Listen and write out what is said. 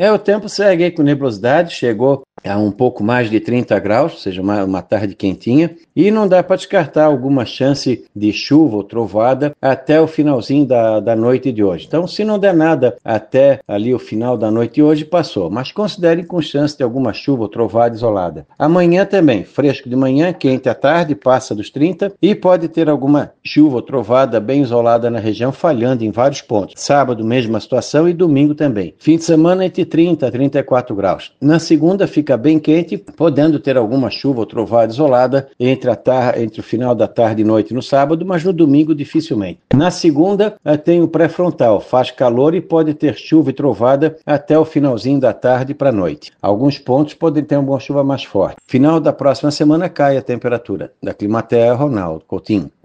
O tempo segue aí com nebulosidade, chegou a um pouco mais de 30 graus, ou seja, uma tarde quentinha, e não dá para descartar alguma chance de chuva ou trovada até o finalzinho da noite de hoje. Então, se não der nada até ali o final da noite de hoje, passou, mas considerem com chance de alguma chuva ou trovada isolada. Amanhã também, fresco de manhã, quente à tarde, passa dos 30 e pode ter alguma chuva ou trovada bem isolada na região, falhando em vários pontos. Sábado, mesma situação e domingo também. Fim de semana entre 30 a 34 graus. Na segunda fica bem quente, podendo ter alguma chuva ou trovada isolada entre o final da tarde e noite no sábado, mas no domingo dificilmente. Na segunda tem o pré-frontal, faz calor e pode ter chuva e trovada até o finalzinho da tarde para a noite. Alguns pontos podem ter uma chuva mais forte. Final da próxima semana cai a temperatura. Da Climaterra, Ronaldo Coutinho.